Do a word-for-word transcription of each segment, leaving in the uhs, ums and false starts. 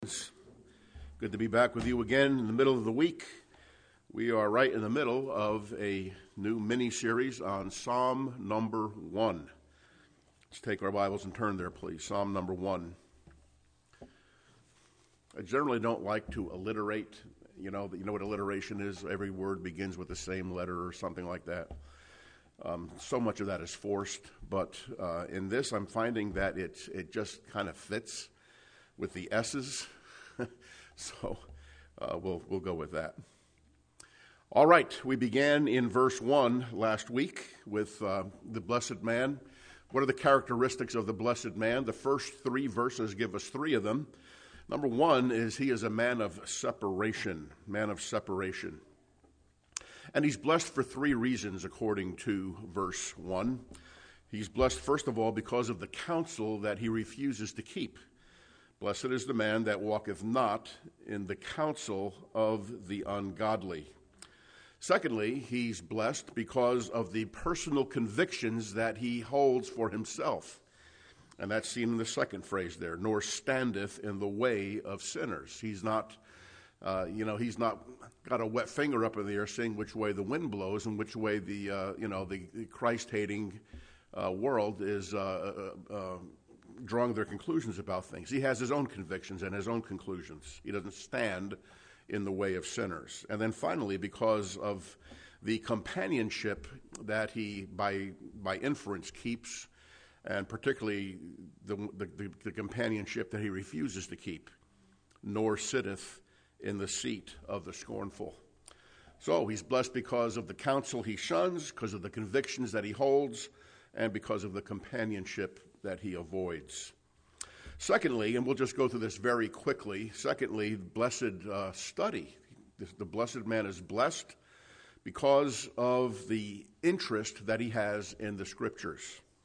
It's good to be back with you again in the middle of the week. We are right in the middle of a new mini-series on Psalm number one. Let's take our Bibles and turn there, please. Psalm number one. I generally don't like to alliterate. You know, you know what alliteration is? Every word begins with the same letter or something like that. Um, so much of that is forced, but uh, in this I'm finding that it, it just kind of fits with the S's, so uh, we'll we'll go with that. All right, we began in verse one last week with uh, the blessed man. What are the characteristics of the blessed man? The first three verses give us three of them. Number one is he is a man of separation, man of separation. And he's blessed for three reasons according to verse one. He's blessed, first of all, because of the counsel that he refuses to keep. Blessed is the man that walketh not in the counsel of the ungodly. Secondly, he's blessed because of the personal convictions that he holds for himself. And that's seen in the second phrase there, nor standeth in the way of sinners. He's not, uh, you know, he's not got a wet finger up in the air seeing which way the wind blows and which way the, uh, you know, the, the Christ-hating uh, world is uh, uh, uh drawing their conclusions about things. He has his own convictions and his own conclusions. He doesn't stand in the way of sinners. And then finally, because of the companionship that he, by by inference, keeps, and particularly the, the, the companionship that he refuses to keep, nor sitteth in the seat of the scornful. So he's blessed because of the counsel he shuns, because of the convictions that he holds, and because of the companionship that he avoids. Secondly, and we'll just go through this very quickly, secondly, blessed uh, study. The blessed man is blessed because of the interest that he has in the Scriptures.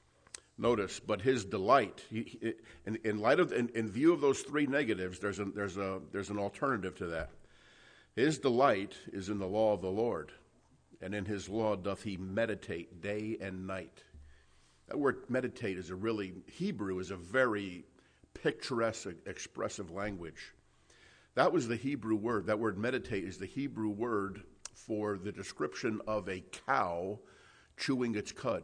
Notice, but his delight, he, he, in, in light of, in, in view of those three negatives, there's a, there's a, there's an alternative to that. His delight is in the law of the Lord, and in his law doth he meditate day and night. That word meditate is a really, Hebrew is a very picturesque, expressive language. That was the Hebrew word. That word meditate is the Hebrew word for the description of a cow chewing its cud.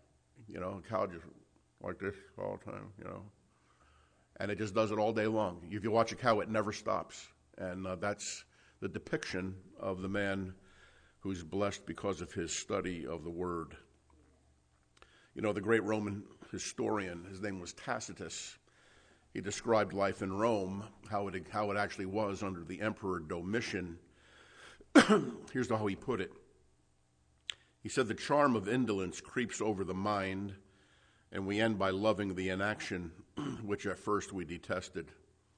You know, a cow just like this all the time, you know. And it just does it all day long. If you watch a cow, it never stops. And uh, that's the depiction of the man who's blessed because of his study of the word. You know, the great Roman historian, his name was Tacitus. He described life in Rome, how it how it actually was under the Emperor Domitian. Here's how he put it. He said, the charm of indolence creeps over the mind, and we end by loving the inaction, which at first we detested.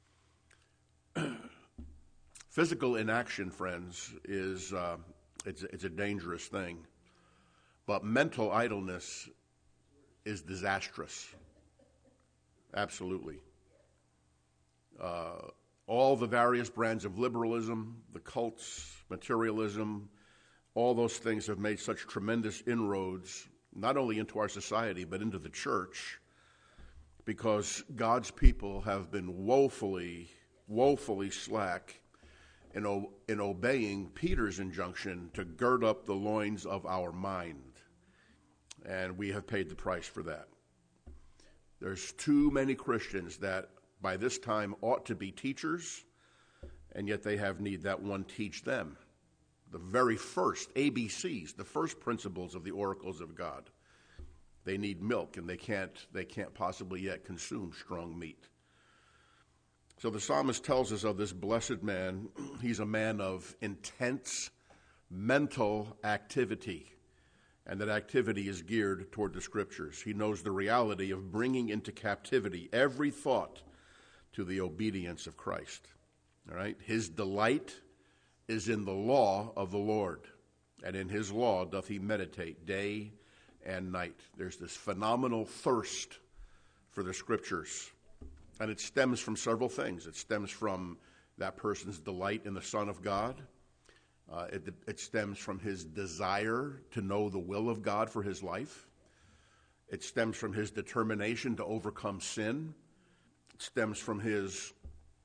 Physical inaction, friends, is uh, it's, it's a dangerous thing. But mental idleness is disastrous. Absolutely. Uh, all the various brands of liberalism, the cults, materialism, all those things have made such tremendous inroads, not only into our society, but into the church, because God's people have been woefully, woefully slack in, o- in obeying Peter's injunction to gird up the loins of our mind. And we have paid the price for that. There's too many Christians that by this time ought to be teachers, and yet they have need that one teach them. The very first A B Cs, the first principles of the oracles of God. They need milk, and they can't, they can't possibly yet consume strong meat. So the psalmist tells us of this blessed man. He's a man of intense mental activity. And that activity is geared toward the Scriptures. He knows the reality of bringing into captivity every thought to the obedience of Christ. All right? His delight is in the law of the Lord, and in his law doth he meditate day and night. There's this phenomenal thirst for the Scriptures, and it stems from several things. It stems from that person's delight in the Son of God. Uh, it, it stems from his desire to know the will of God for his life. It stems from his determination to overcome sin. It stems from his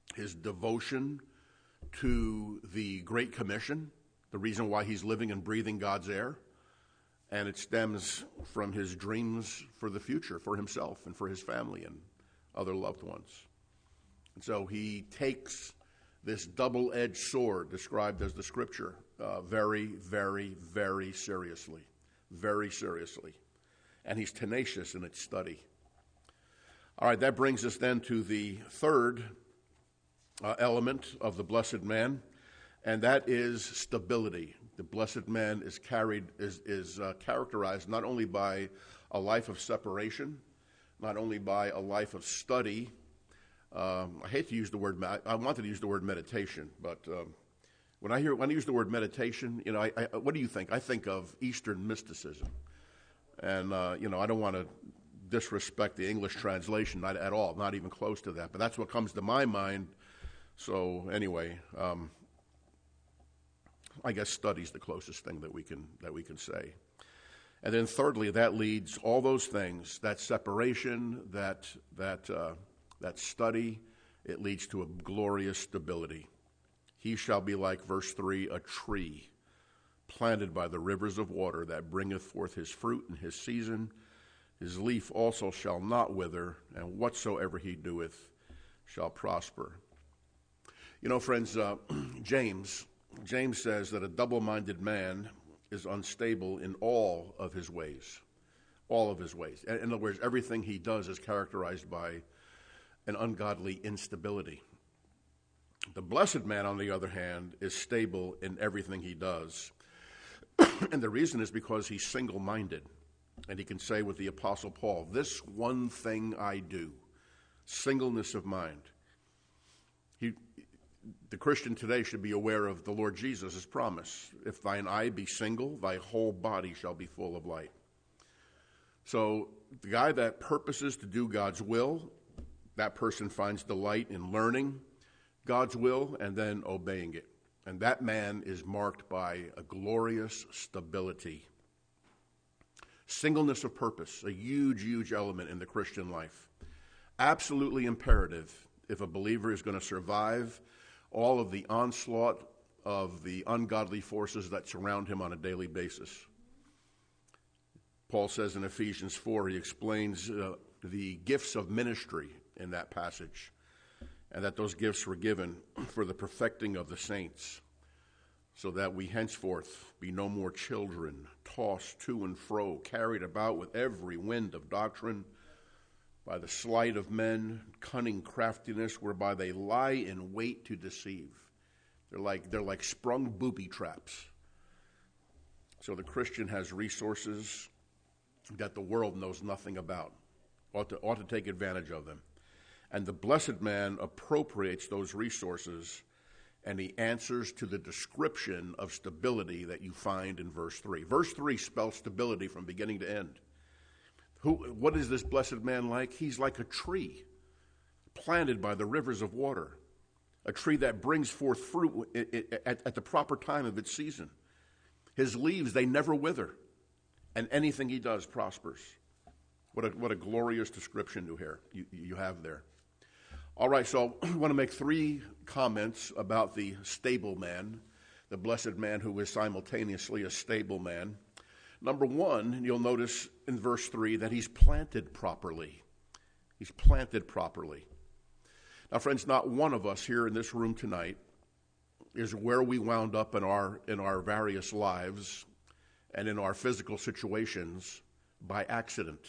his devotion to the Great Commission, the reason why he's living and breathing God's air, and it stems from his dreams for the future, for himself and for his family and other loved ones. And so he takes this double-edged sword described as the Scripture uh, very, very, very seriously, very seriously. And he's tenacious in its study. All right, that brings us then to the third uh, element of the blessed man, and that is stability. The blessed man is carried is is uh, characterized not only by a life of separation, not only by a life of study. Um, I hate to use the word. I wanted to use the word meditation, but um, when I hear when I use the word meditation, you know, I, I, what do you think? I think of Eastern mysticism, and uh, you know, I don't want to disrespect the English translation not at all, not even close to that. But that's what comes to my mind. So anyway, um, I guess study's the closest thing that we can that we can say. And then thirdly, that leads all those things, that separation, that that uh, that study, it leads to a glorious stability. He shall be like, verse three, a tree planted by the rivers of water that bringeth forth his fruit in his season. His leaf also shall not wither, and whatsoever he doeth shall prosper. You know, friends, uh, James, James says that a double-minded man is unstable in all of his ways, all of his ways. In other words, everything he does is characterized by an ungodly instability. The blessed man, on the other hand, is stable in everything he does. And the reason is because he's single-minded. And he can say with the Apostle Paul, this one thing I do, singleness of mind. He, the Christian today should be aware of the Lord Jesus' promise. If thine eye be single, thy whole body shall be full of light. So the guy that purposes to do God's will, that person finds delight in learning God's will and then obeying it. And that man is marked by a glorious stability. Singleness of purpose, a huge, huge element in the Christian life. Absolutely imperative if a believer is going to survive all of the onslaught of the ungodly forces that surround him on a daily basis. Paul says in Ephesians four, he explains uh, the gifts of ministry in that passage, and that those gifts were given for the perfecting of the saints, so that we henceforth be no more children, tossed to and fro, carried about with every wind of doctrine, by the sleight of men, cunning craftiness, whereby they lie in wait to deceive. They're like they're like sprung booby traps. So the Christian has resources that the world knows nothing about. Ought to ought to take advantage of them. And the blessed man appropriates those resources, and he answers to the description of stability that you find in verse three. Verse three spells stability from beginning to end. Who, what is this blessed man like? He's like a tree planted by the rivers of water, a tree that brings forth fruit at, at the proper time of its season. His leaves, they never wither, and anything he does prospers. What a, what a glorious description you, hear, you, you have there. All right, so I want to make three comments about the stable man, the blessed man who is simultaneously a stable man. Number one, you'll notice in verse three that he's planted properly. He's planted properly. Now, friends, not one of us here in this room tonight is where we wound up in our in our various lives and in our physical situations by accident.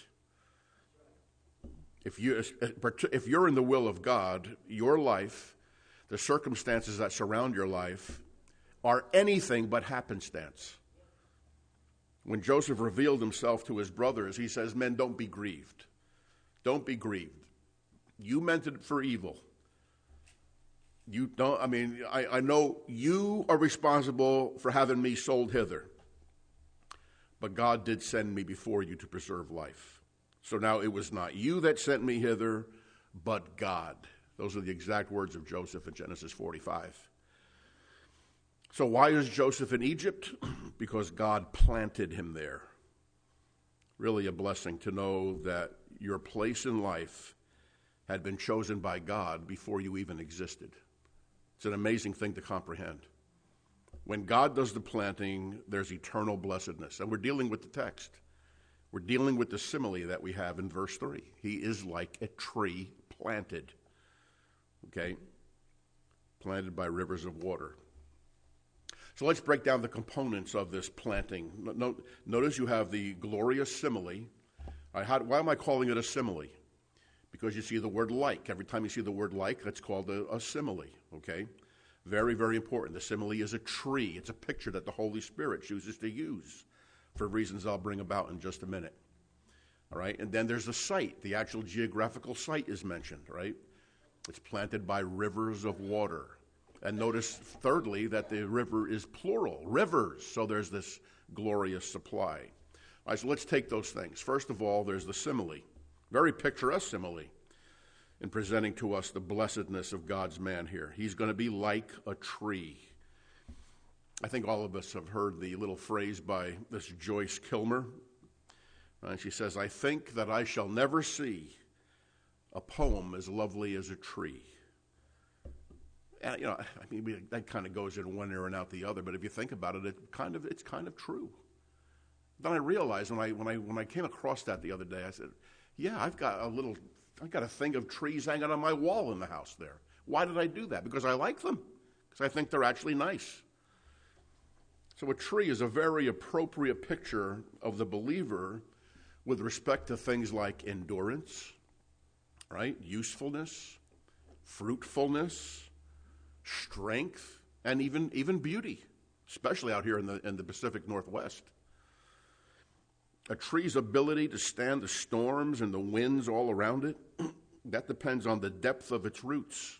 If you if you're in the will of God, your life, the circumstances that surround your life, are anything but happenstance. When Joseph revealed himself to his brothers, he says, men, don't be grieved. Don't be grieved. You meant it for evil. You don't, I mean, I, I know you are responsible for having me sold hither. But God did send me before you to preserve life. So now it was not you that sent me hither, but God. Those are the exact words of Joseph in Genesis forty-five. So why is Joseph in Egypt? Because God planted him there. Really a blessing to know that your place in life had been chosen by God before you even existed. It's an amazing thing to comprehend. When God does the planting, there's eternal blessedness. And we're dealing with the text. We're dealing with the simile that we have in verse three. He is like a tree planted, okay? Planted by rivers of water. So let's break down the components of this planting. No, notice you have the glorious simile. Right, how, why am I calling it a simile? Because you see the word like. Every time you see the word like, that's called a, a simile, okay? Very, very important. The simile is a tree. It's a picture that the Holy Spirit chooses to use for reasons I'll bring about in just a minute. All right, and then there's the site. The actual geographical site is mentioned, right? It's planted by rivers of water. And notice, thirdly, that the river is plural, rivers. So there's this glorious supply. All right, so let's take those things. First of all, there's the simile. Very picturesque simile in presenting to us the blessedness of God's man here. He's going to be like a tree. I think all of us have heard the little phrase by this Joyce Kilmer. And she says, I think that I shall never see a poem as lovely as a tree. And, you know, I mean, we, that kind of goes in one ear and out the other, but if you think about it, it kind of, it's kind of true. Then I realized when I, when I, when I came across that the other day, I said, yeah, I've got a little, I've got a thing of trees hanging on my wall in the house there. Why did I do that? Because I like them. Because I think they're actually nice. So a tree is a very appropriate picture of the believer with respect to things like endurance, right? Usefulness, fruitfulness, strength, and even, even beauty, especially out here in the, in the Pacific Northwest. A tree's ability to stand the storms and the winds all around it, that depends on the depth of its roots.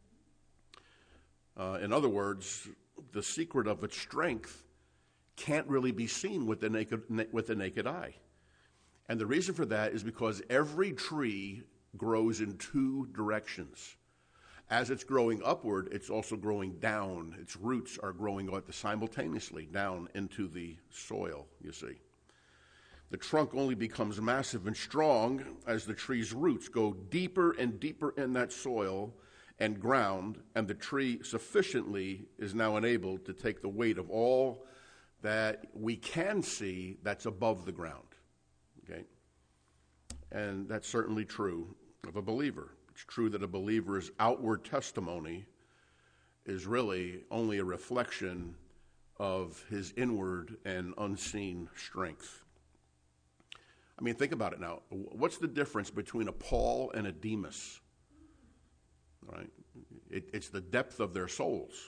Uh, in other words, the secret of its strength can't really be seen with the naked, with the naked eye. And the reason for that is because every tree grows in two directions. As it's growing upward, it's also growing down. Its roots are growing simultaneously down into the soil, you see. The trunk only becomes massive and strong as the tree's roots go deeper and deeper in that soil and ground, and the tree sufficiently is now enabled to take the weight of all that we can see that's above the ground. Okay? And that's certainly true of a believer. It's true that a believer's outward testimony is really only a reflection of his inward and unseen strength. I mean, think about it now. What's the difference between a Paul and a Demas? Right? It, it's the depth of their souls.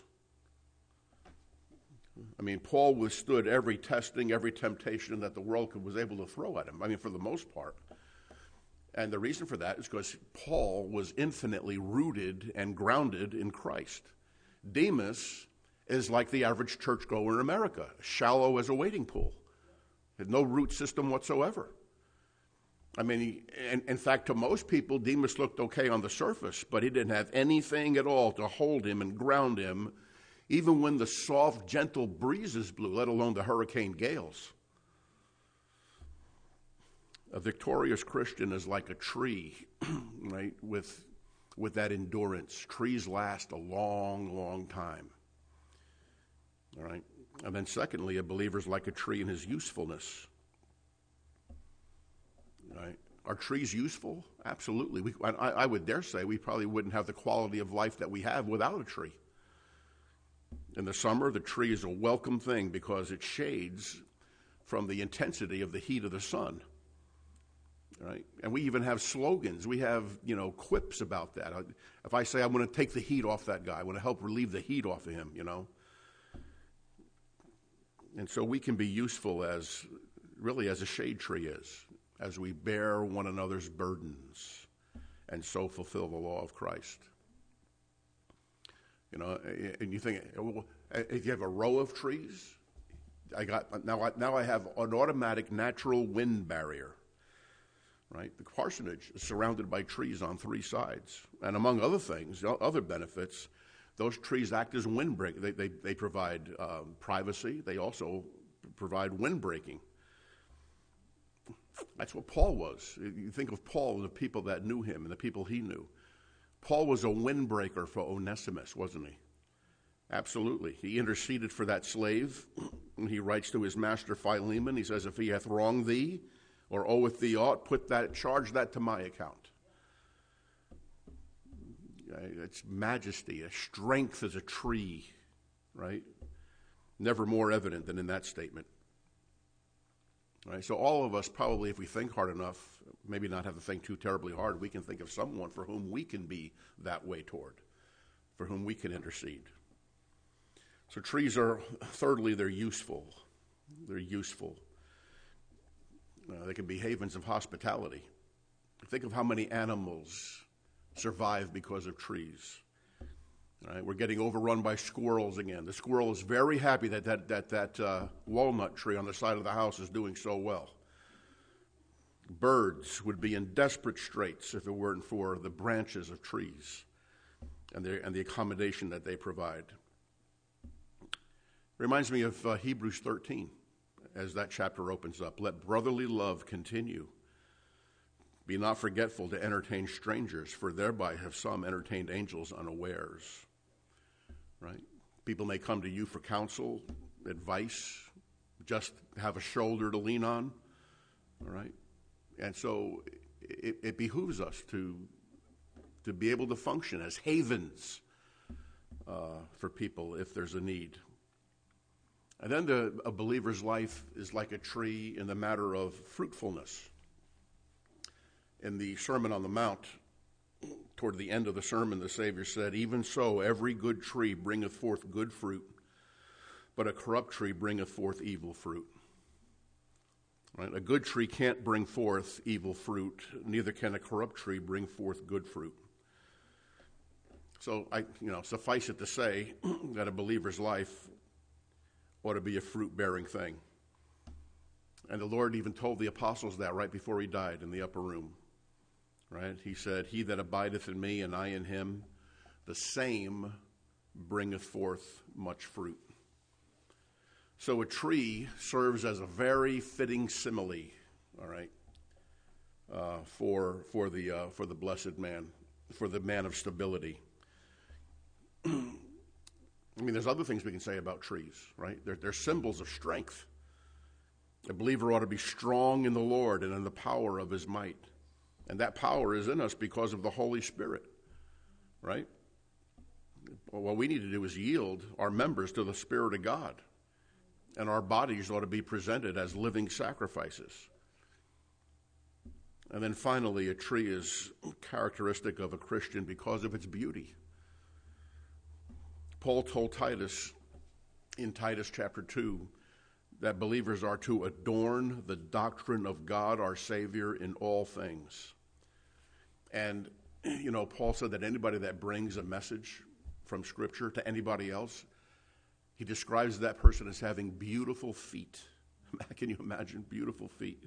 I mean, Paul withstood every testing, every temptation that the world could, was able to throw at him. I mean, for the most part. And the reason for that is because Paul was infinitely rooted and grounded in Christ. Demas is like the average churchgoer in America, shallow as a wading pool. Had no root system whatsoever. I mean, he, in, in fact, to most people, Demas looked okay on the surface, but he didn't have anything at all to hold him and ground him, even when the soft, gentle breezes blew, let alone the hurricane gales. A victorious Christian is like a tree, right, with, with that endurance. Trees last a long, long time. All right? And then secondly, a believer is like a tree in his usefulness. Right? Are trees useful? Absolutely. We, I, I would dare say we probably wouldn't have the quality of life that we have without a tree. In the summer, the tree is a welcome thing because it shades from the intensity of the heat of the sun. Right? And we even have slogans. We have, you know, quips about that. If I say I'm going to take the heat off that guy, I want to help relieve the heat off of him, you know. And so we can be useful as, really as a shade tree is, as we bear one another's burdens and so fulfill the law of Christ. You know, and you think, if you have a row of trees, I got now I, now I have an automatic natural wind barrier. Right? The parsonage is surrounded by trees on three sides. And among other things, other benefits, those trees act as windbreak. They, they, they provide um, privacy. They also provide windbreaking. That's what Paul was. You think of Paul and the people that knew him and the people he knew. Paul was a windbreaker for Onesimus, wasn't he? Absolutely. He interceded for that slave. He writes to his master Philemon, he says, if he hath wronged thee or oweth thee aught, put that, charge that to my account. It's majesty, a strength as a tree, right? Never more evident than in that statement. Right? So all of us probably, if we think hard enough, maybe not have to think too terribly hard, we can think of someone for whom we can be that way toward, for whom we can intercede. So trees are, thirdly, they're useful. They're useful. Uh, they can be havens of hospitality. Think of how many animals survive because of trees. Right? We're getting overrun by squirrels again. The squirrel is very happy that that, that, that uh, walnut tree on the side of the house is doing so well. Birds would be in desperate straits if it weren't for the branches of trees and the, and the accommodation that they provide. Reminds me of uh, Hebrews thirteen, as that chapter opens up. Let brotherly love continue. Be not forgetful to entertain strangers, for thereby have some entertained angels unawares. Right? People may come to you for counsel, advice, just have a shoulder to lean on. All right? And so it, it behooves us to, to be able to function as havens uh, for people if there's a need. And then the, a believer's life is like a tree in the matter of fruitfulness. In the Sermon on the Mount, toward the end of the sermon, the Savior said, even so, every good tree bringeth forth good fruit, but a corrupt tree bringeth forth evil fruit. Right? A good tree can't bring forth evil fruit, neither can a corrupt tree bring forth good fruit. So, I, you know, suffice it to say that a believer's life ought to be a fruit-bearing thing. And the Lord even told the apostles that right before he died in the upper room. Right? He said, he that abideth in me and I in him, the same bringeth forth much fruit. So a tree serves as a very fitting simile, all right, uh, for for the uh, for the blessed man, for the man of stability. I mean, there's other things we can say about trees, right? They're, they're symbols of strength. A believer ought to be strong in the Lord and in the power of his might. And that power is in us because of the Holy Spirit, right? Well, what we need to do is yield our members to the Spirit of God. And our bodies ought to be presented as living sacrifices. And then finally, a tree is characteristic of a Christian because of its beauty. Paul told Titus in Titus chapter two that believers are to adorn the doctrine of God our Savior in all things. And, you know, Paul said that anybody that brings a message from Scripture to anybody else, he describes that person as having beautiful feet. Can you imagine beautiful feet?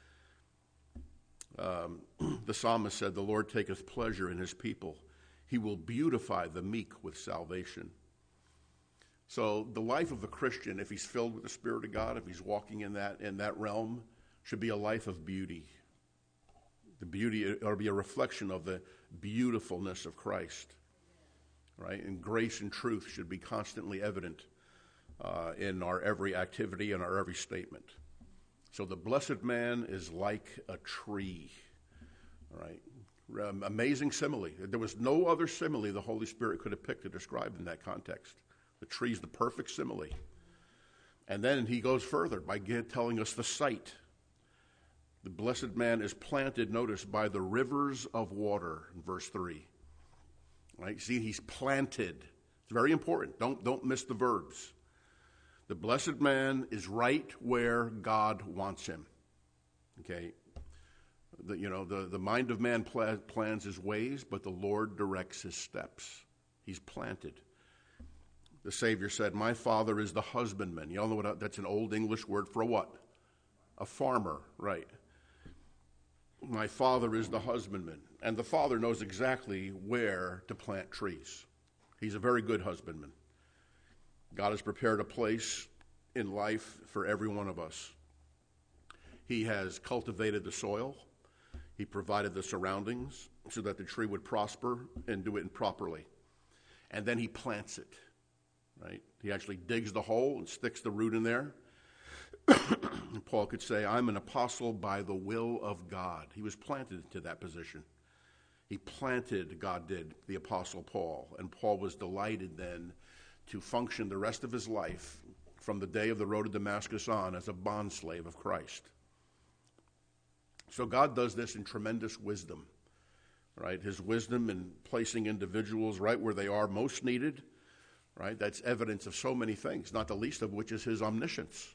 Um, the psalmist said, the Lord taketh pleasure in his people. He will beautify the meek with salvation. So the life of a Christian, if he's filled with the Spirit of God, if he's walking in that in that realm, should be a life of beauty. The beauty ought to be a reflection of the beautifulness of Christ, right? And grace and truth should be constantly evident uh, in our every activity and our every statement. So the blessed man is like a tree, all right? Um, amazing simile. There was no other simile the Holy Spirit could have picked to describe in that context. The tree is the perfect simile. And then he goes further by telling us the site. The blessed man is planted, notice, by the rivers of water, in verse three. Right? See, he's planted. It's very important. Don't, don't miss the verbs. The blessed man is right where God wants him. Okay? The, you know, the, the mind of man pl- plans his ways, but the Lord directs his steps. He's planted. The Savior said, my Father is the husbandman. You all know what that's an old English word for a what? A farmer, right. My Father is the husbandman. And the Father knows exactly where to plant trees. He's a very good husbandman. God has prepared a place in life for every one of us. He has cultivated the soil. He provided the surroundings so that the tree would prosper and do it properly. And then he plants it, right? He actually digs the hole and sticks the root in there. And Paul could say, I'm an apostle by the will of God. He was planted into that position. He planted, God did, the apostle Paul. And Paul was delighted then to function the rest of his life from the day of the road to Damascus on as a bondslave of Christ. So God does this in tremendous wisdom, right? His wisdom in placing individuals right where they are most needed, right? That's evidence of so many things, not the least of which is his omniscience.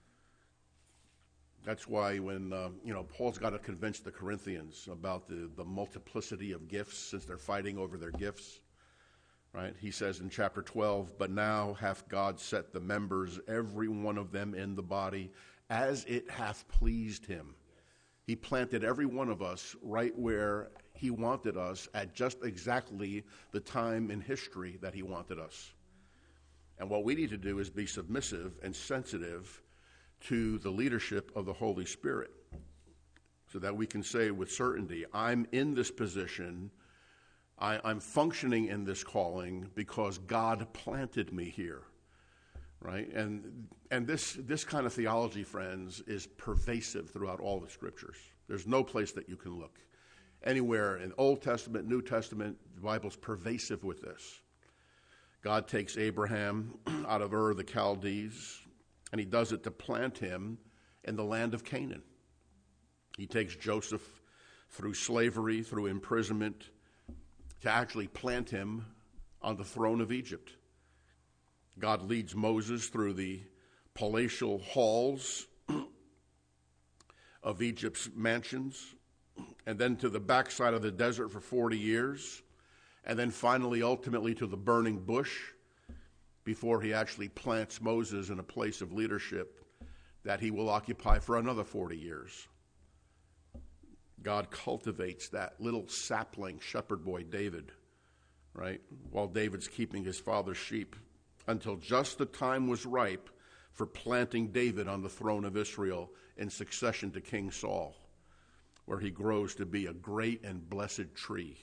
That's why when, uh, you know, Paul's got to convince the Corinthians about the, the multiplicity of gifts since they're fighting over their gifts, right? He says in chapter twelve, but now hath God set the members, every one of them in the body, as it hath pleased him. He planted every one of us right where he wanted us at just exactly the time in history that he wanted us. And what we need to do is be submissive and sensitive to the leadership of the Holy Spirit so that we can say with certainty, I'm in this position, I, I'm functioning in this calling because God planted me here, right? And and this this kind of theology, friends, is pervasive throughout all the scriptures. There's no place that you can look. Anywhere in Old Testament, New Testament, the Bible's pervasive with this. God takes Abraham out of Ur of the Chaldees, and he does it to plant him in the land of Canaan. He takes Joseph through slavery, through imprisonment, to actually plant him on the throne of Egypt. God leads Moses through the palatial halls of Egypt's mansions, and then to the backside of the desert for forty years, and then finally, ultimately, to the burning bush, before he actually plants Moses in a place of leadership that he will occupy for another forty years. God cultivates that little sapling shepherd boy, David, right, while David's keeping his father's sheep, until just the time was ripe for planting David on the throne of Israel in succession to King Saul, where he grows to be a great and blessed tree.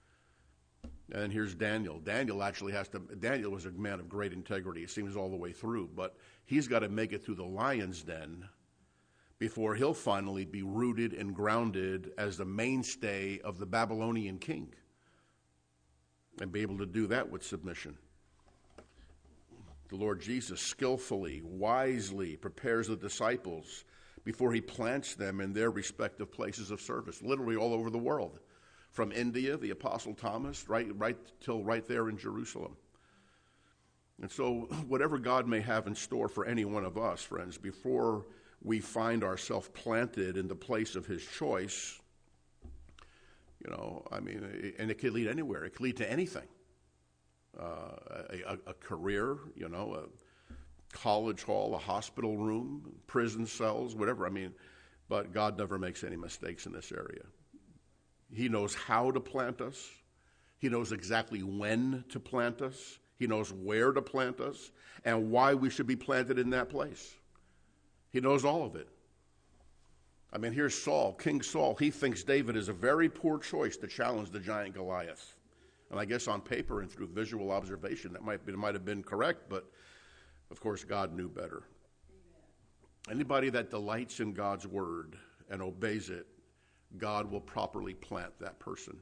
And then here's Daniel. Daniel actually has to, Daniel was a man of great integrity, it seems all the way through, but he's got to make it through the lion's den before he'll finally be rooted and grounded as the mainstay of the Babylonian king and be able to do that with submission. The Lord Jesus skillfully, wisely prepares the disciples before he plants them in their respective places of service, literally all over the world. From India, the Apostle Thomas, right, right till right there in Jerusalem. And so whatever God may have in store for any one of us, friends, before we find ourselves planted in the place of his choice, you know, I mean, and it could lead anywhere. It could lead to anything. Uh, a, a career, you know, a college hall, a hospital room, prison cells, whatever. I mean, but God never makes any mistakes in this area. He knows how to plant us. He knows exactly when to plant us. He knows where to plant us and why we should be planted in that place. He knows all of it. I mean, here's Saul, King Saul. He thinks David is a very poor choice to challenge the giant Goliath. And I guess on paper and through visual observation, that might be, might have been correct, but of course God knew better. Anybody that delights in God's word and obeys it, God will properly plant that person.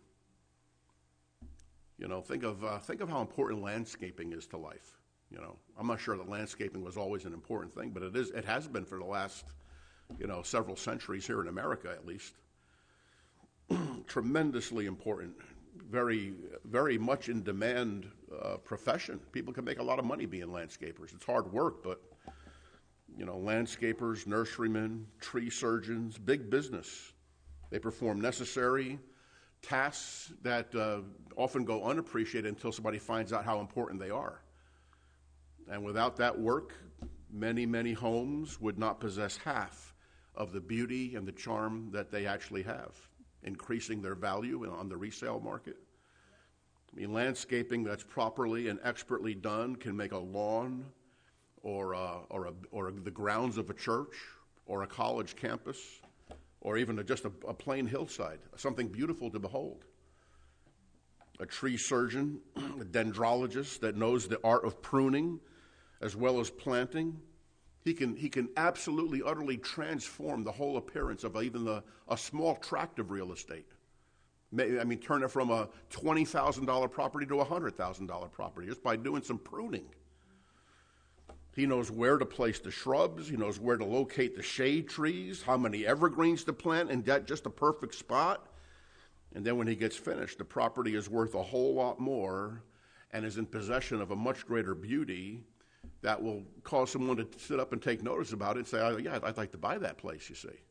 You know, think of uh, think of how important landscaping is to life. You know, I'm not sure that landscaping was always an important thing, but it is. It has been for the last, you know, several centuries here in America, at least. Tremendously important, very, very much in demand uh, profession. People can make a lot of money being landscapers. It's hard work, but you know, landscapers, nurserymen, tree surgeons, big business. They perform necessary tasks that uh, often go unappreciated until somebody finds out how important they are. And without that work, many, many homes would not possess half of the beauty and the charm that they actually have, increasing their value on the resale market. I mean, landscaping that's properly and expertly done can make a lawn or, uh, or, a, or the grounds of a church or a college campus or even a, just a, a plain hillside, something beautiful to behold. A tree surgeon, a dendrologist that knows the art of pruning as well as planting. He can, he can absolutely, utterly transform the whole appearance of even the, a small tract of real estate. I mean, turn it from a twenty thousand dollars property to a one hundred thousand dollars property just by doing some pruning. He knows where to place the shrubs. He knows where to locate the shade trees, how many evergreens to plant in that just a perfect spot. And then when he gets finished, the property is worth a whole lot more and is in possession of a much greater beauty that will cause someone to sit up and take notice about it and say, oh, yeah, I'd like to buy that place, you see.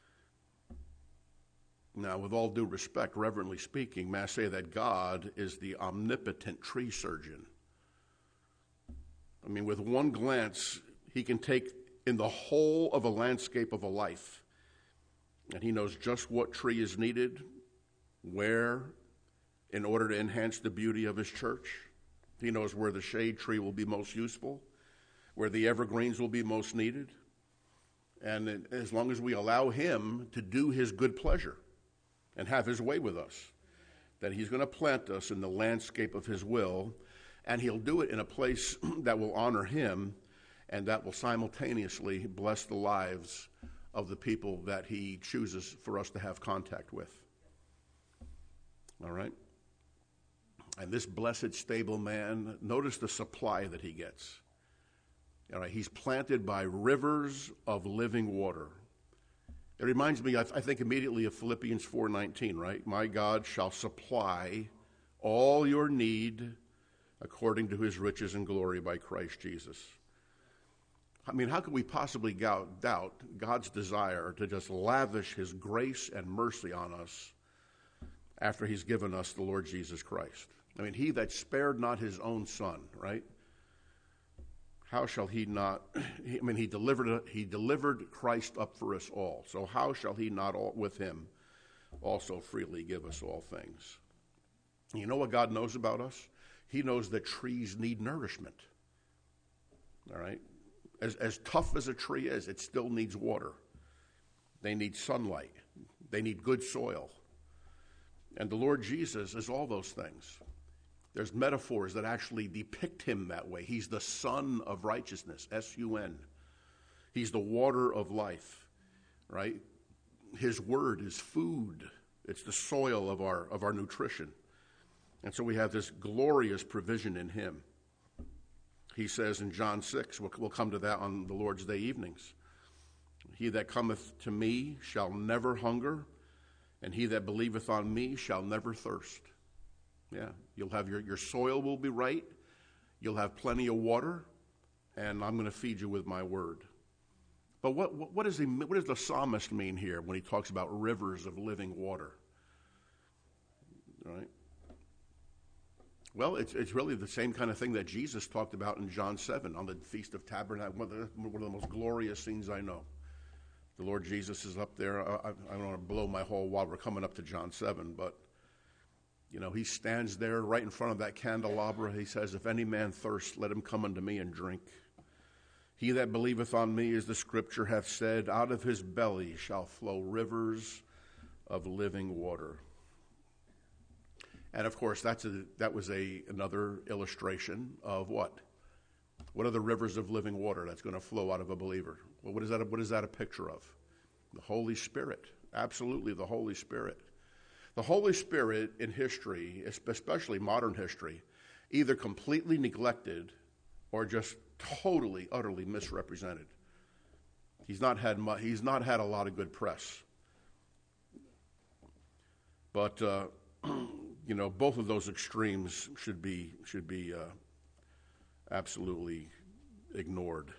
Now, with all due respect, reverently speaking, may I say that God is the omnipotent tree surgeon. I mean, with one glance, he can take in the whole of a landscape of a life, and he knows just what tree is needed, where, in order to enhance the beauty of his church. He knows where the shade tree will be most useful, where the evergreens will be most needed. And as long as we allow him to do his good pleasure and have his way with us, that he's going to plant us in the landscape of his will, and he'll do it in a place that will honor him and that will simultaneously bless the lives of the people that he chooses for us to have contact with. All right? And this blessed, stable man, notice the supply that he gets. All right, he's planted by rivers of living water. It reminds me, I think immediately of Philippians four nineteen, right? My God shall supply all your need according to his riches and glory by Christ Jesus. I mean, how could we possibly doubt God's desire to just lavish his grace and mercy on us after he's given us the Lord Jesus Christ? I mean, he that spared not his own son, right? How shall he not, I mean, he delivered he delivered Christ up for us all. So how shall he not all, with him also freely give us all things? You know what God knows about us? He knows that trees need nourishment. All right? As, as tough as a tree is, it still needs water. They need sunlight. They need good soil. And the Lord Jesus is all those things. There's metaphors that actually depict him that way. He's the Son of Righteousness, S U N. He's the water of life, right? His word is food. It's the soil of our, of our nutrition. And so we have this glorious provision in him. He says in John six, we'll, we'll come to that on the Lord's Day evenings, he that cometh to me shall never hunger, and he that believeth on me shall never thirst. Yeah, you'll have your, your soil will be right, you'll have plenty of water, and I'm going to feed you with my word. But what, what, what, is he, what does the psalmist mean here when he talks about rivers of living water? All right? Well, it's, it's really the same kind of thing that Jesus talked about in John seven on the Feast of Tabernacles, one of the, one of the most glorious scenes I know. The Lord Jesus is up there. I, I don't want to blow my whole while we're coming up to John seven, but you know, he stands there right in front of that candelabra. He says, if any man thirst, let him come unto me and drink. He that believeth on me, as the scripture hath said, out of his belly shall flow rivers of living water. And of course, that's a, that was a another illustration of what? What are the rivers of living water that's going to flow out of a believer? Well, what is that? What is that a picture of? The Holy Spirit. Absolutely, the Holy Spirit. The Holy Spirit in history, especially modern history, either completely neglected or just totally, utterly misrepresented. He's not had mu- he's not had a lot of good press. But uh, you know, both of those extremes should be should be uh, absolutely ignored.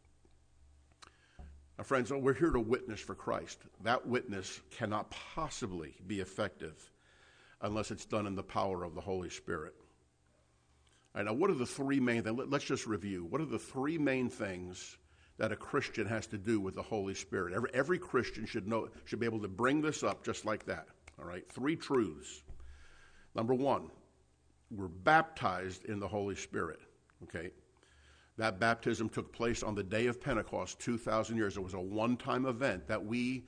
Now, friends, we're here to witness for Christ. That witness cannot possibly be effective unless it's done in the power of the Holy Spirit. All right, now, what are the three main things? Let's just review. What are the three main things that a Christian has to do with the Holy Spirit? Every, every Christian should know, should be able to bring this up just like that. All right, three truths. Number one, we're baptized in the Holy Spirit. Okay. That baptism took place on the day of Pentecost two thousand years. It was a one-time event that we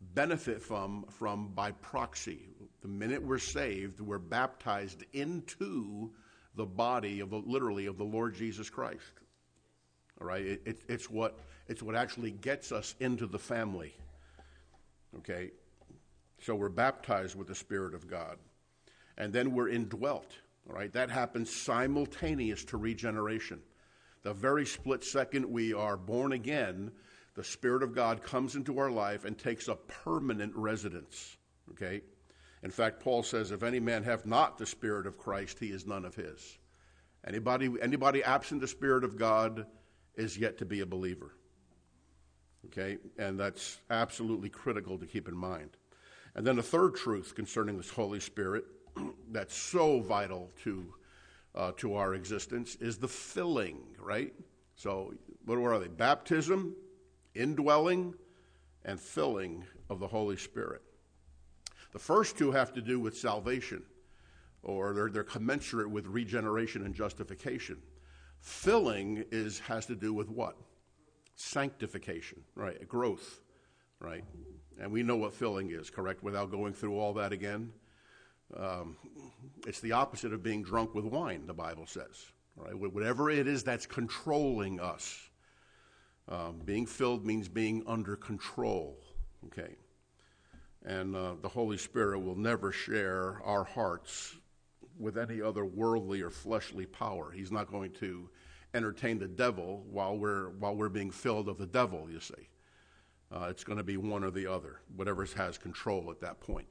benefit from, from by proxy. The minute we're saved, we're baptized into the body of the, literally of the Lord Jesus Christ. All right, it, it, it's what it's what actually gets us into the family. Okay, so we're baptized with the Spirit of God, and then we're indwelt. All right, that happens simultaneous to regeneration. The very split second we are born again, the Spirit of God comes into our life and takes a permanent residence. Okay, in fact, Paul says, "If any man have not the Spirit of Christ, he is none of his." Anybody, anybody absent the Spirit of God is yet to be a believer. Okay, and that's absolutely critical to keep in mind. And then the third truth concerning this Holy Spirit that's so vital to uh, to our existence is the filling, right? So what are they? Baptism, indwelling, and filling of the Holy Spirit. The first two have to do with salvation, or they're, they're commensurate with regeneration and justification. Filling is has to do with what? Sanctification, right? Growth, right? And we know what filling is, correct? Without going through all that again. Um, it's the opposite of being drunk with wine, the Bible says. Right? Whatever it is that's controlling us. Um, being filled means being under control, okay? And uh, the Holy Spirit will never share our hearts with any other worldly or fleshly power. He's not going to entertain the devil while we're while we're being filled of the devil, you see. Uh, it's going to be one or the other, whatever has control at that point.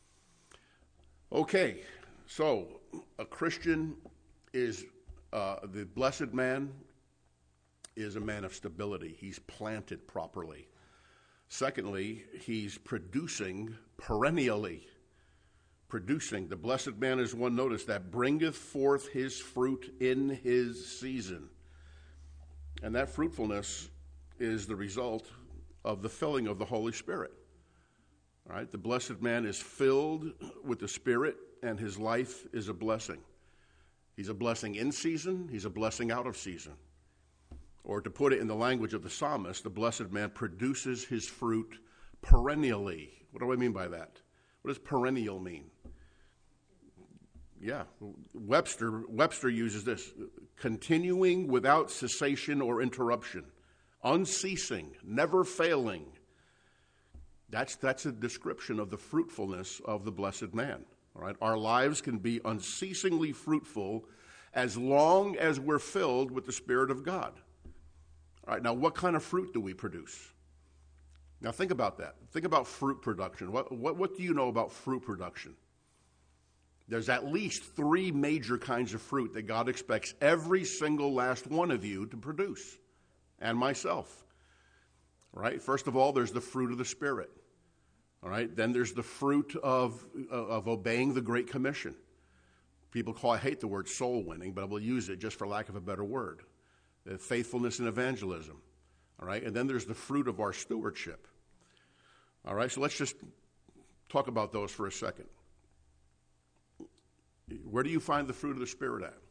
Okay, so a Christian is, uh, the blessed man is a man of stability. He's planted properly. Secondly, he's producing perennially. Producing. The blessed man is one, notice, that bringeth forth his fruit in his season. And that fruitfulness is the result of the filling of the Holy Spirit. All right? The blessed man is filled with the Spirit, and his life is a blessing. He's a blessing in season, he's a blessing out of season. Or to put it in the language of the psalmist, the blessed man produces his fruit perennially. What do I mean by that? What does perennial mean? Yeah, Webster Webster uses this: continuing without cessation or interruption, unceasing, never failing. That's that's a description of the fruitfulness of the blessed man. All right, our lives can be unceasingly fruitful as long as we're filled with the Spirit of God. All right, now what kind of fruit do we produce? Now think about that. Think about fruit production. What what what do you know about fruit production? There's at least three major kinds of fruit that God expects every single last one of you to produce, and myself. All right, first of all, there's the fruit of the Spirit. All right, then there's the fruit of of obeying the Great Commission. People call I hate the word soul winning, but I will use it just for lack of a better word. The faithfulness and evangelism. All right, and then there's the fruit of our stewardship. All right, so let's just talk about those for a second. Where do you find the fruit of the Spirit at?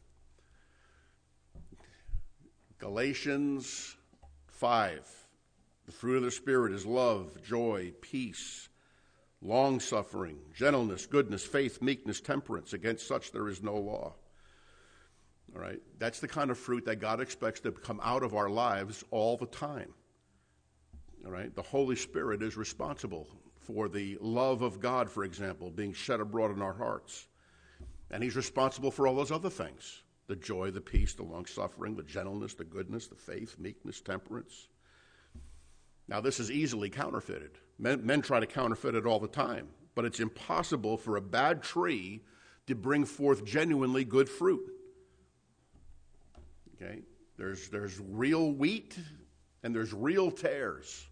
Galatians five. The fruit of the Spirit is love, joy, peace, long-suffering, gentleness, goodness, faith, meekness, temperance. Against such there is no law. All right, that's the kind of fruit that God expects to come out of our lives all the time. All right, the Holy Spirit is responsible for the love of God, for example, being shed abroad in our hearts. And he's responsible for all those other things: the joy, the peace, the long-suffering, the gentleness, the goodness, the faith, meekness, temperance. Now, this is easily counterfeited. Men, men try to counterfeit it all the time, but it's impossible for a bad tree to bring forth genuinely good fruit. Okay? There's, there's real wheat and there's real tares.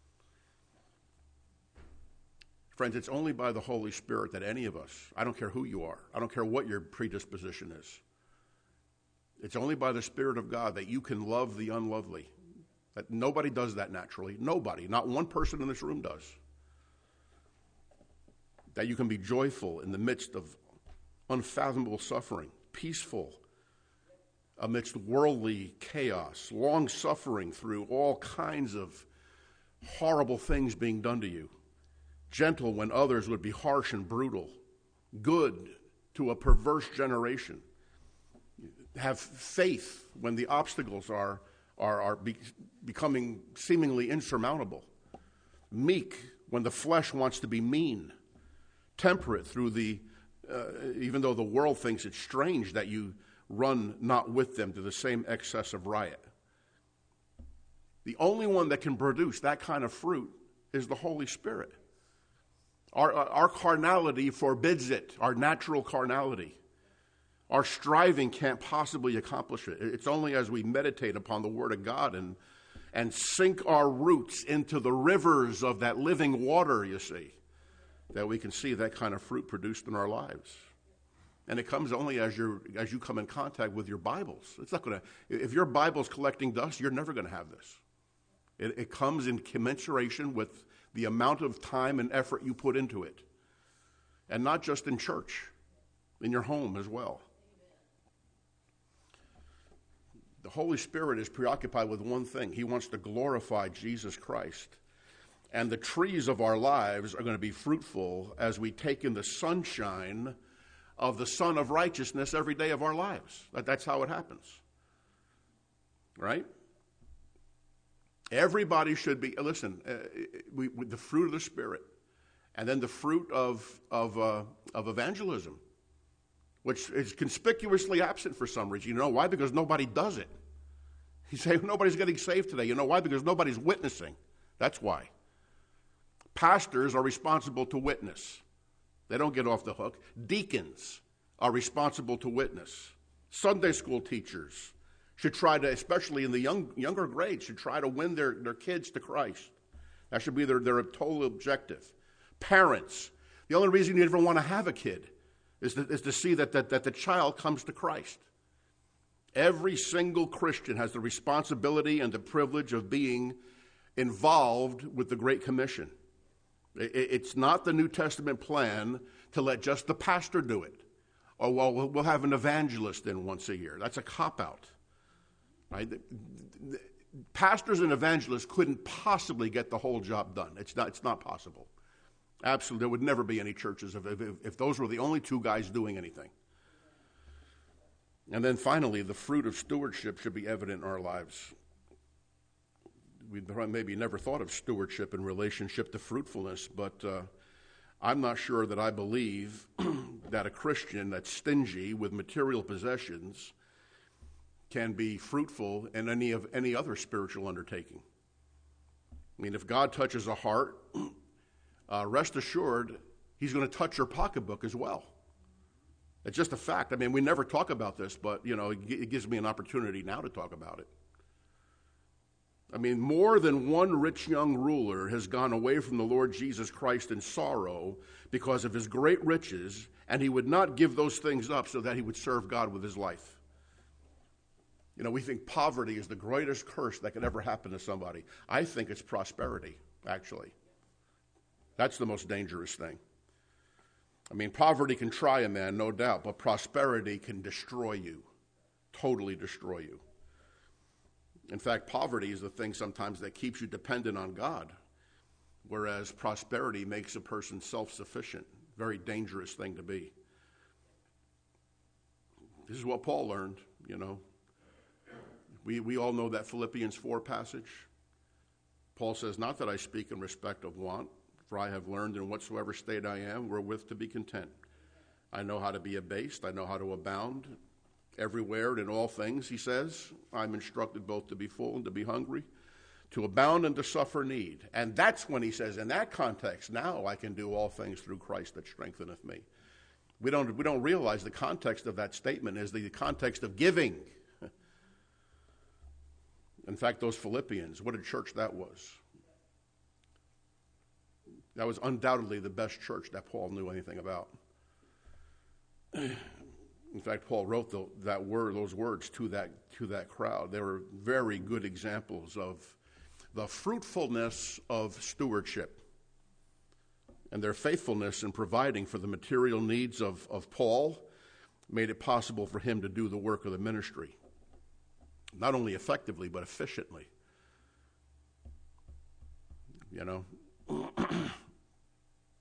Friends, it's only by the Holy Spirit that any of us, I don't care who you are, I don't care what your predisposition is, it's only by the Spirit of God that you can love the unlovely. That nobody does that naturally. Nobody. Not one person in this room does. That you can be joyful in the midst of unfathomable suffering, peaceful amidst worldly chaos, long-suffering through all kinds of horrible things being done to you. gentle when others would be harsh and brutal, good to a perverse generation. Have faith when the obstacles are, are, are be, becoming seemingly insurmountable. Meek when the flesh wants to be mean. Temperate through the, uh, even though the world thinks it's strange that you run not with them to the same excess of riot. The only one that can produce that kind of fruit is the Holy Spirit. Our, our carnality forbids it, our natural carnality. Our striving can't possibly accomplish it. It's only as we meditate upon the Word of God and, and sink our roots into the rivers of that living water, you see, that we can see that kind of fruit produced in our lives. And it comes only as you as you come in contact with your Bibles. It's not going to. If your Bible's collecting dust, you're never going to have this. It, it comes in commensuration with the amount of time and effort you put into it, and not just in church, in your home as well. The Holy Spirit is preoccupied with one thing. He wants to glorify Jesus Christ. And the trees of our lives are going to be fruitful as we take in the sunshine of the Son of Righteousness every day of our lives. That, that's how it happens. Right? Everybody should be, listen, uh, we, we, the fruit of the Spirit, and then the fruit of, of, uh, of evangelism, which is conspicuously absent for some reason. You know why? Because nobody does it. You say, nobody's getting saved today. You know why? Because nobody's witnessing. That's why. Pastors are responsible to witness. They don't get off the hook. Deacons are responsible to witness. Sunday school teachers should try to, especially in the young, younger grades, should try to win their, their kids to Christ. That should be their, their total objective. Parents, the only reason you ever want to have a kid is to, is to see that, that, that the child comes to Christ. Every single Christian has the responsibility and the privilege of being involved with the Great Commission. It's not the New Testament plan to let just the pastor do it. Or, well, we'll have an evangelist in once a year. That's a cop-out. Right? Pastors and evangelists couldn't possibly get the whole job done. It's not, it's not possible. Absolutely. There would never be any churches if, if, if those were the only two guys doing anything. And then finally, the fruit of stewardship should be evident in our lives. We maybe never thought of stewardship in relationship to fruitfulness, but uh, I'm not sure that I believe that a Christian that's stingy with material possessions can be fruitful in any of any other spiritual undertaking. I mean, if God touches a heart, uh, rest assured, he's going to touch your pocketbook as well. It's just a fact. I mean, we never talk about this, but, you know, it, it gives me an opportunity now to talk about it. I mean, more than one rich young ruler has gone away from the Lord Jesus Christ in sorrow because of his great riches, and he would not give those things up so that he would serve God with his life. You know, we think poverty is the greatest curse that could ever happen to somebody. I think it's prosperity, actually. That's the most dangerous thing. I mean, poverty can try a man, no doubt, but prosperity can destroy you, totally destroy you. In fact, poverty is the thing sometimes that keeps you dependent on God, whereas prosperity makes a person self-sufficient. Very dangerous thing to be. This is what Paul learned, you know. We, we all know that Philippians four passage. Paul says, not that I speak in respect of want, for I have learned in whatsoever state I am, wherewith to be content. I know how to be abased, I know how to abound. Everywhere and in all things, he says, I'm instructed both to be full and to be hungry, to abound and to suffer need. And that's when he says, in that context, now I can do all things through Christ that strengtheneth me. We don't, we don't realize the context of that statement is the context of giving. In fact, those Philippians, what a church that was. That was undoubtedly the best church that Paul knew anything about. In fact, Paul wrote the, that word, those words to that to that crowd. They were very good examples of the fruitfulness of stewardship and their faithfulness in providing for the material needs of, of Paul made it possible for him to do the work of the ministry, not only effectively but efficiently. You know,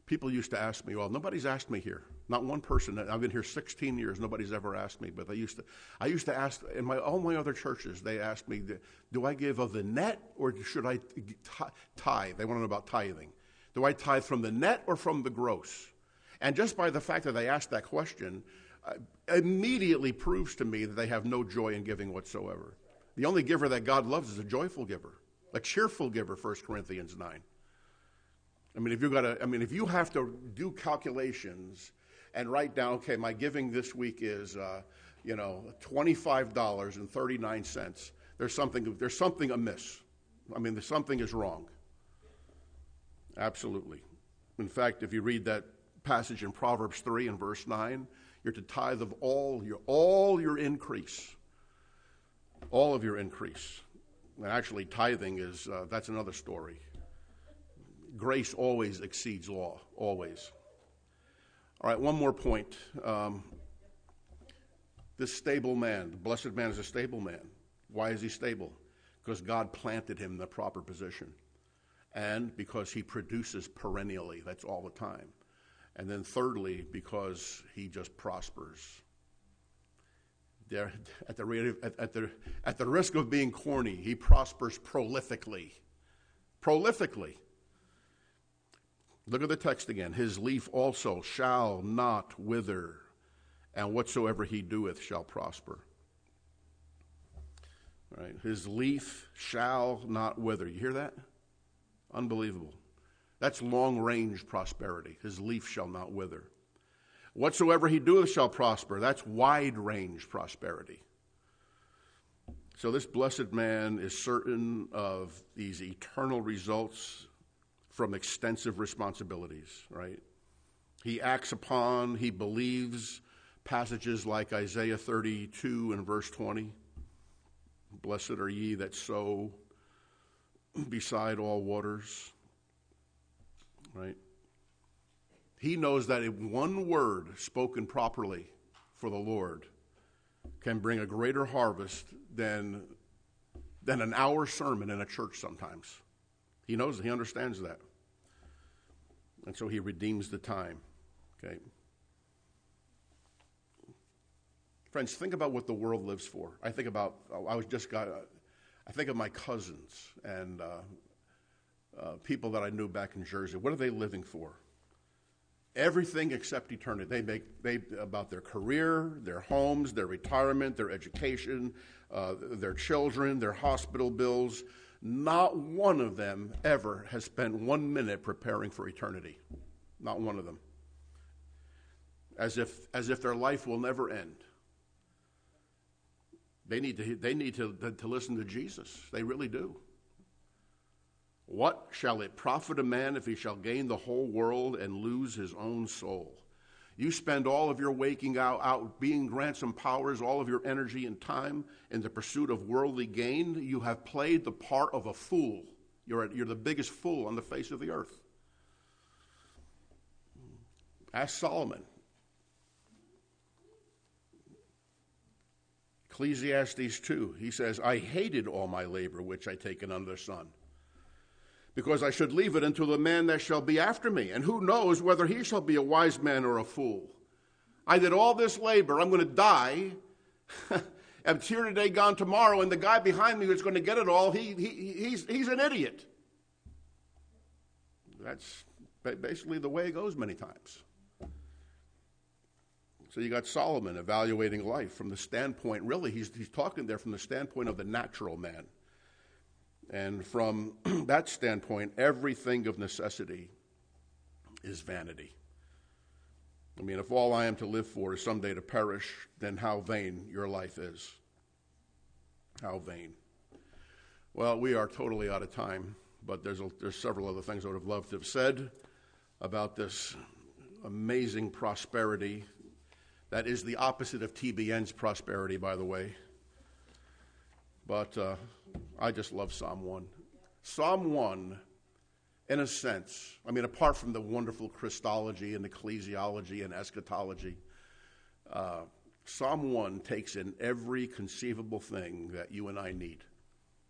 People used to ask me, well, nobody's asked me here. Not one person. I've been here sixteen years. Nobody's ever asked me. But they used to. I used to ask in my all my other churches. They asked me, do I give of the net or should I tithe? They want to know about tithing. Do I tithe from the net or from the gross? And just by the fact that they asked that question, uh, immediately proves to me that they have no joy in giving whatsoever. The only giver that God loves is a joyful giver, a cheerful giver. First Corinthians nine. I mean, if you got to, I mean, if you have to do calculations and write down, okay, my giving this week is, uh, you know, twenty-five dollars and thirty-nine cents. There's something, there's something amiss. I mean, there's something is wrong. Absolutely. In fact, if you read that passage in Proverbs three and verse nine, you're to tithe of all your all your increase, all of your increase. And actually, tithing is uh, that's another story. Grace always exceeds law, always. All right, one more point. Um, this stable man, the blessed man is a stable man. Why is he stable? Because God planted him in the proper position. And because he produces perennially, that's all the time. And then thirdly, because he just prospers. There, at, the rate of, at, at, the, at the risk of being corny, he prospers prolifically. Prolifically. Look at the text again. His leaf also shall not wither, and whatsoever he doeth shall prosper. All right. His leaf shall not wither. You hear that? Unbelievable. That's long-range prosperity. His leaf shall not wither. Whatsoever he doeth shall prosper. That's wide-range prosperity. So this blessed man is certain of these eternal results from extensive responsibilities, right? He acts upon, he believes passages like Isaiah thirty-two and verse twenty. Blessed are ye that sow beside all waters, right? He knows that if one word spoken properly for the Lord can bring a greater harvest than, than an hour sermon in a church sometimes. He knows, he understands that. And so he redeems the time. Okay. Friends, think about what the world lives for. I think about, I was just got, I think of my cousins and uh, uh, people that I knew back in Jersey. What are they living for? Everything except eternity. They make they about their career, their homes, their retirement, their education, uh, their children, their hospital bills. Not one of them ever has spent one minute preparing for eternity. Not one of them. As if as if their life will never end. They need to they need to, to listen to Jesus. They really do. What shall it profit a man if he shall gain the whole world and lose his own soul? You spend all of your waking out, out being ransom powers, all of your energy and time in the pursuit of worldly gain. You have played the part of a fool. You're, you're the biggest fool on the face of the earth. Ask Solomon. Ecclesiastes two, he says, I hated all my labor which I taken under the sun, because I should leave it unto the man that shall be after me. And who knows whether he shall be a wise man or a fool. I did all this labor. I'm going to die. I'm here today, gone tomorrow. And the guy behind me who's going to get it all, he, he, he's, he's an idiot. That's basically the way it goes many times. So you got Solomon evaluating life from the standpoint, really, he's, he's talking there from the standpoint of the natural man. And from that standpoint, everything of necessity is vanity. I mean, if all I am to live for is someday to perish, then how vain your life is. How vain. Well, we are totally out of time, but there's a, there's several other things I would have loved to have said about this amazing prosperity that is the opposite of T B N's prosperity, by the way. But uh, I just love Psalm one. Psalm one, in a sense, I mean, apart from the wonderful Christology and ecclesiology and eschatology, uh, Psalm one takes in every conceivable thing that you and I need.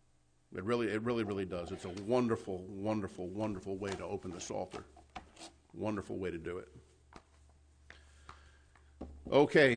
It really, it really, really does. It's a wonderful, wonderful, wonderful way to open the Psalter. wonderful way to do it. Okay.